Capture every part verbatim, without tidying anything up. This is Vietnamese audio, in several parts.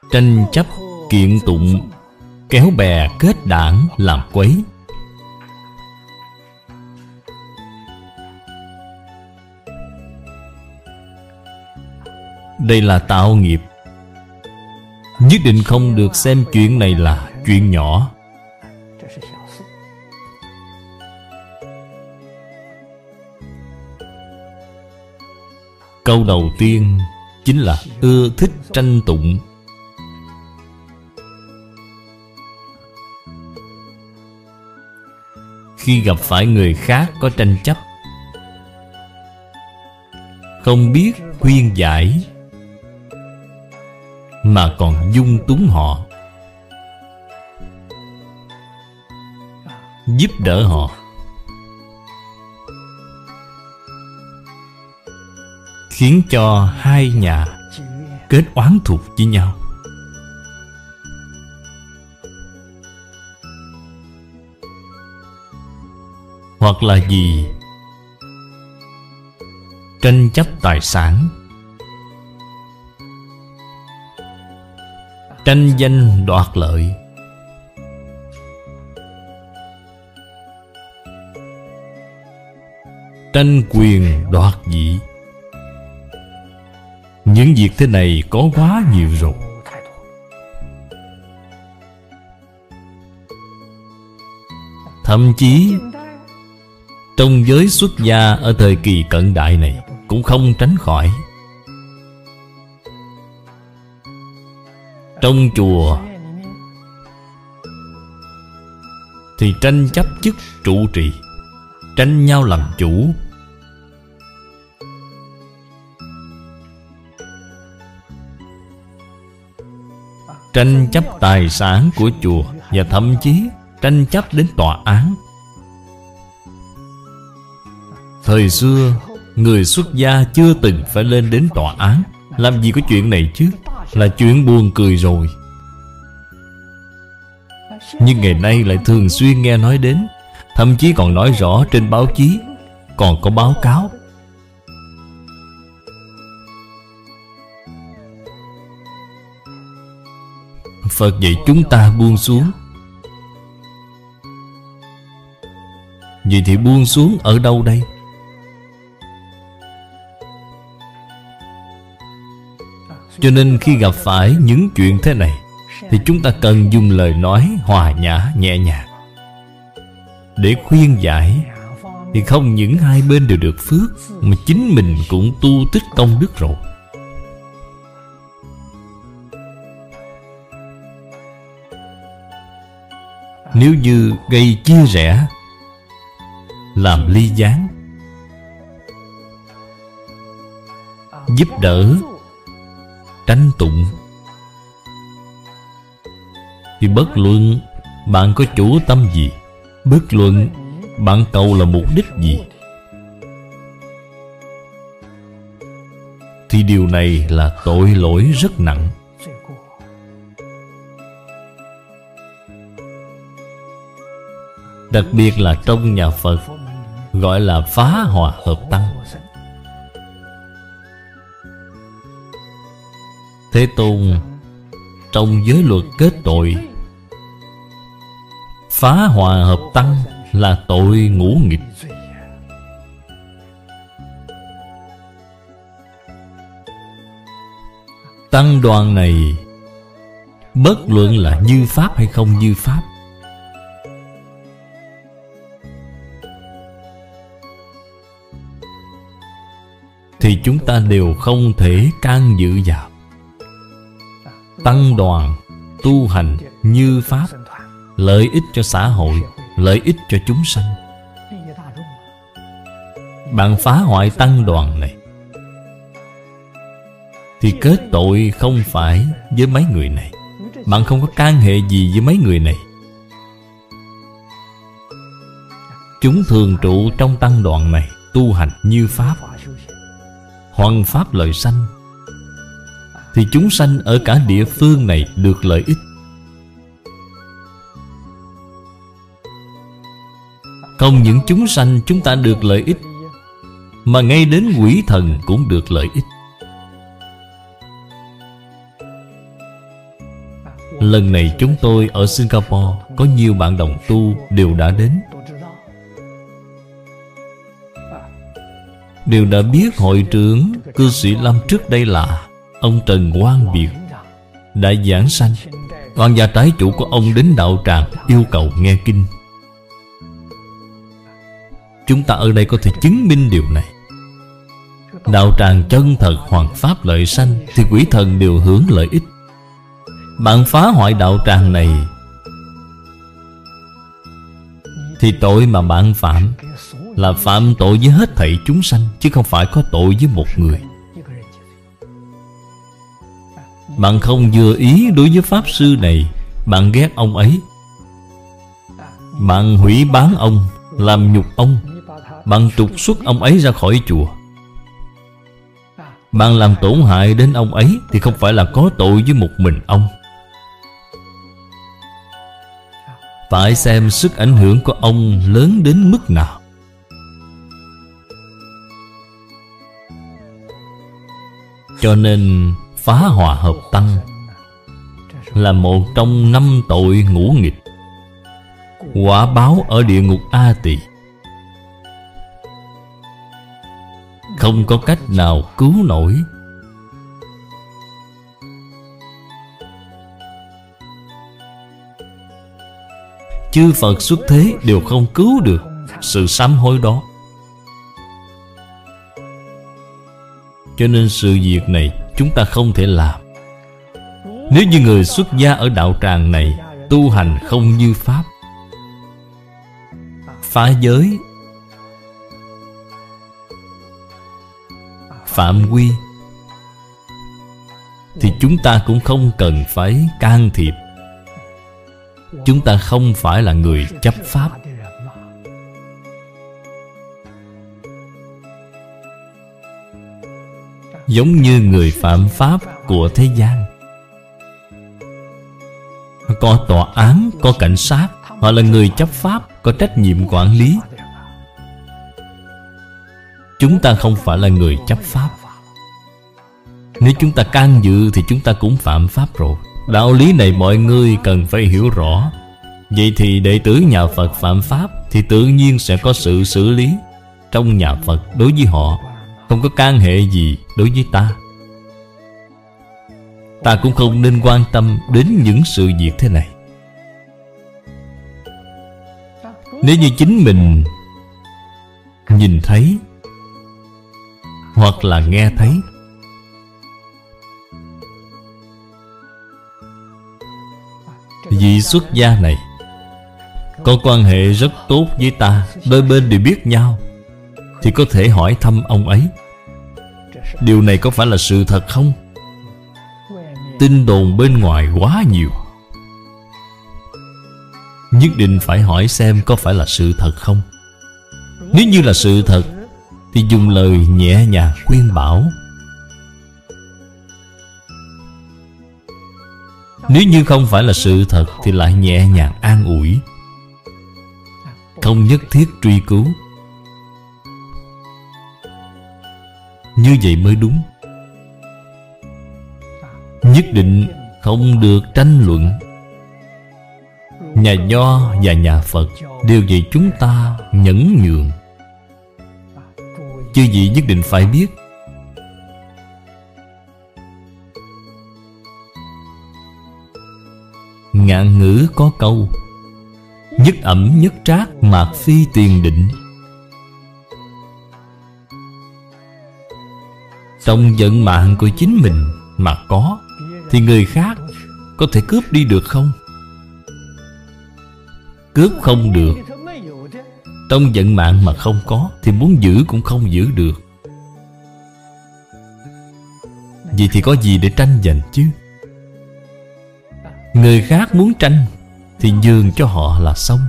tranh chấp kiện tụng, kéo bè kết đảng làm quấy. Đây là tạo nghiệp. Nhất định không được xem chuyện này là chuyện nhỏ. Câu đầu tiên chính là ưa thích tranh tụng. Khi gặp phải người khác có tranh chấp, không biết khuyên giải mà còn dung túng họ, giúp đỡ họ, khiến cho hai nhà kết oán thù với nhau. Hoặc là gì? Tranh chấp tài sản, tranh danh đoạt lợi, tranh quyền đoạt vị. Những việc thế này có quá nhiều rồi. Thậm chí trong giới xuất gia ở thời kỳ cận đại này cũng không tránh khỏi. Trong chùa thì tranh chấp chức trụ trì, tranh nhau làm chủ. Tranh chấp tài sản của chùa, và thậm chí tranh chấp đến tòa án. Thời xưa, người xuất gia chưa từng phải lên đến tòa án. Làm gì có chuyện này chứ? Là chuyện buồn cười rồi. Nhưng ngày nay lại thường xuyên nghe nói đến, thậm chí còn nói rõ trên báo chí, còn có báo cáo. Phật dạy chúng ta buông xuống. Vậy thì buông xuống ở đâu đây? Cho nên khi gặp phải những chuyện thế này thì chúng ta cần dùng lời nói hòa nhã nhẹ nhàng để khuyên giải. Thì không những hai bên đều được phước, mà chính mình cũng tu tích công đức rồi. Nếu như gây chia rẽ, làm ly gián, giúp đỡ, tranh tụng, thì bất luận bạn có chủ tâm gì, bất luận bạn cầu là mục đích gì, thì điều này là tội lỗi rất nặng. Đặc biệt là trong nhà Phật gọi là phá hòa hợp tăng. Thế Tôn trong giới luật kết tội, phá hòa hợp tăng là tội ngũ nghịch. Tăng đoàn này bất luận là như pháp hay không như pháp, thì chúng ta đều không thể can dự vào. Tăng đoàn tu hành như pháp, lợi ích cho xã hội, lợi ích cho chúng sanh. Bạn phá hoại tăng đoàn này thì kết tội không phải với mấy người này. Bạn không có can hệ gì với mấy người này. Chúng thường trụ trong tăng đoàn này, tu hành như pháp, hoằng pháp lợi sanh, thì chúng sanh ở cả địa phương này được lợi ích. Không những chúng sanh chúng ta được lợi ích, mà ngay đến quỷ thần cũng được lợi ích. Lần này chúng tôi ở Singapore, có nhiều bạn đồng tu đều đã đến, đều đã biết hội trưởng cư sĩ Lâm trước đây là ông Trần Quang Việt, đã giảng sanh. Quan gia trái chủ của ông đến đạo tràng yêu cầu nghe kinh. Chúng ta ở đây có thể chứng minh điều này. Đạo tràng chân thật hoàn pháp lợi sanh thì quỷ thần đều hưởng lợi ích. Bạn phá hoại đạo tràng này thì tội mà bạn phạm là phạm tội với hết thảy chúng sanh, chứ không phải có tội với một người. Bạn không vừa ý đối với pháp sư này, bạn ghét ông ấy, bạn hủy bán ông, làm nhục ông, bạn trục xuất ông ấy ra khỏi chùa, bạn làm tổn hại đến ông ấy thì không phải là có tội với một mình ông. Phải xem sức ảnh hưởng của ông lớn đến mức nào. Cho nên phá hòa hợp tăng là một trong năm tội ngũ nghịch, quả báo ở địa ngục A Tỳ, không có cách nào cứu nổi. Chư Phật xuất thế đều không cứu được sự sám hối đó. Cho nên sự việc này chúng ta không thể làm. Nếu như người xuất gia ở đạo tràng này tu hành không như pháp, phá giới, phạm quy, thì chúng ta cũng không cần phải can thiệp. Chúng ta không phải là người chấp pháp. Giống như người phạm pháp của thế gian, có tòa án, có cảnh sát, họ là người chấp pháp, có trách nhiệm quản lý. Chúng ta không phải là người chấp pháp. Nếu chúng ta can dự thì chúng ta cũng phạm pháp rồi. Đạo lý này mọi người cần phải hiểu rõ. Vậy thì đệ tử nhà Phật phạm pháp thì tự nhiên sẽ có sự xử lý trong nhà Phật đối với họ, không có can hệ gì đối với ta. Ta cũng không nên quan tâm đến những sự việc thế này. Nếu như chính mình nhìn thấy hoặc là nghe thấy, vị xuất gia này có quan hệ rất tốt với ta, đôi bên đều biết nhau, thì có thể hỏi thăm ông ấy. Điều này có phải là sự thật không? Tin đồn bên ngoài quá nhiều, nhất định phải hỏi xem có phải là sự thật không. Nếu như là sự thật thì dùng lời nhẹ nhàng khuyên bảo. Nếu như không phải là sự thật thì lại nhẹ nhàng an ủi, không nhất thiết truy cứu. Như vậy mới đúng. Nhất định không được tranh luận. Nhà Nho và nhà Phật đều dạy chúng ta nhẫn nhường. Chư vị nhất định phải biết, ngạn ngữ có câu nhất ẩm nhất trác mạc phi tiền định. Trong vận mạng của chính mình mà có thì người khác có thể cướp đi được không? Cướp không được. Trong vận mạng mà không có thì muốn giữ cũng không giữ được. Vậy thì có gì để tranh giành chứ? Người khác muốn tranh thì nhường cho họ là xong.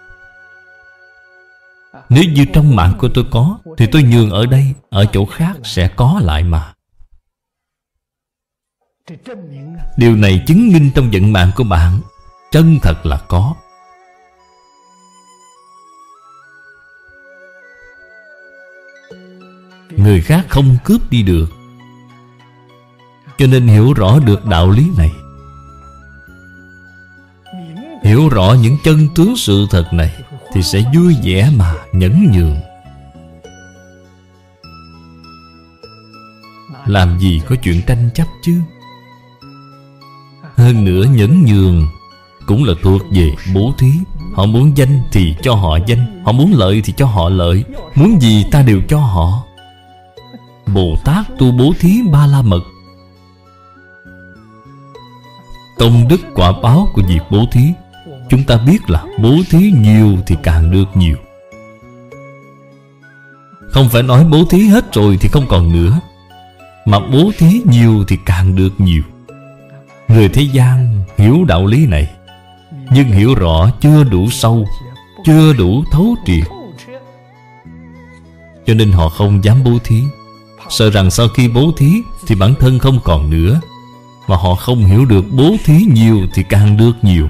Nếu như trong mạng của tôi có thì tôi nhường ở đây, ở chỗ khác sẽ có lại mà. Điều này chứng minh trong vận mạng của bạn chân thật là có. Người khác không cướp đi được. Cho nên hiểu rõ được đạo lý này, hiểu rõ những chân tướng sự thật này thì sẽ vui vẻ mà nhẫn nhường. Làm gì có chuyện tranh chấp chứ. Hơn nữa nhẫn nhường cũng là thuộc về bố thí. Họ muốn danh thì cho họ danh, họ muốn lợi thì cho họ lợi, muốn gì ta đều cho họ. Bồ Tát tu bố thí ba la mật. Công đức quả báo của việc bố thí, chúng ta biết là bố thí nhiều thì càng được nhiều. Không phải nói bố thí hết rồi thì không còn nữa, mà bố thí nhiều thì càng được nhiều. Người thế gian hiểu đạo lý này, nhưng hiểu rõ chưa đủ sâu, chưa đủ thấu triệt, cho nên họ không dám bố thí. Sợ rằng sau khi bố thí thì bản thân không còn nữa, mà họ không hiểu được bố thí nhiều thì càng được nhiều.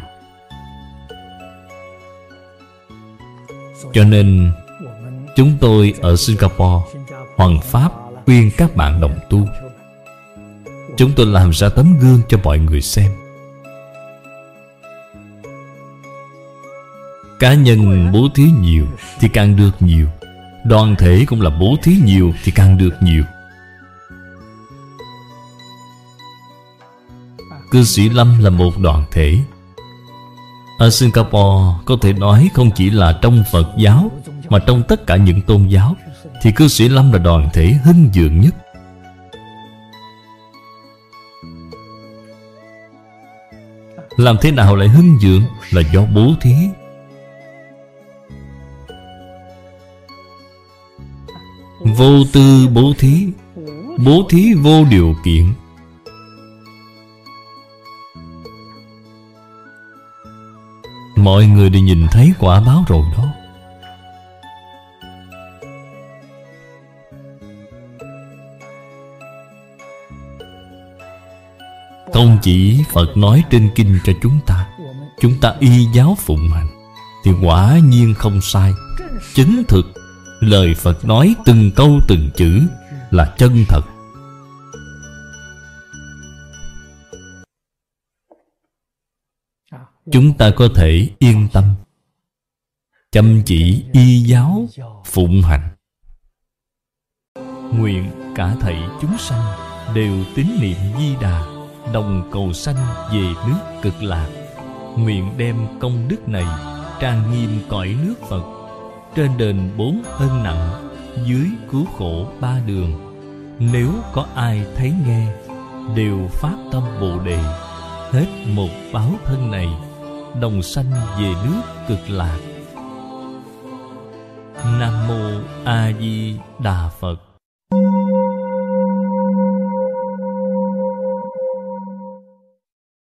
Cho nên chúng tôi ở Singapore, Hoàng Pháp khuyên các bạn đồng tu. Chúng tôi làm ra tấm gương cho mọi người xem. Cá nhân bố thí nhiều thì càng được nhiều, đoàn thể cũng là bố thí nhiều thì càng được nhiều. Cư sĩ Lâm là một đoàn thể. Ở Singapore có thể nói không chỉ là trong Phật giáo, mà trong tất cả những tôn giáo thì cư sĩ Lâm là đoàn thể hưng vượng nhất. Làm thế nào lại hưng vượng? Là do bố thí. Vô tư bố thí, bố thí vô điều kiện. Mọi người đều nhìn thấy quả báo rồi đó. Không chỉ Phật nói trên kinh cho chúng ta, chúng ta y giáo phụng hành thì quả nhiên không sai. Chứng thực lời Phật nói từng câu từng chữ là chân thật. Chúng ta có thể yên tâm chăm chỉ y giáo phụng hành. Nguyện cả thảy chúng sanh đều tín niệm Di Đà, đồng cầu sanh về nước Cực Lạc. Nguyện đem công đức này trang nghiêm cõi nước Phật, trên đền bốn ân nặng, dưới cứu khổ ba đường. Nếu có ai thấy nghe, đều phát tâm Bồ Đề, hết một báo thân này, đồng sanh về nước Cực Lạc. Nam Mô A Di Đà Phật.